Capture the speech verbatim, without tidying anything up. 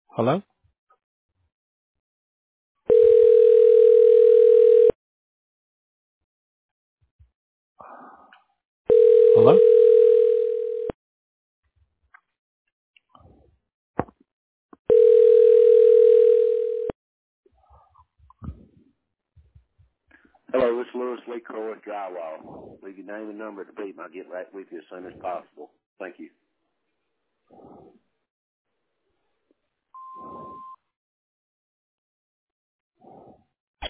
Hello? Hello? Hello, it's Lewis Lee Croy at Drywall. Leave your name and number at the beep and I'll get right with you as soon as possible. Thank you.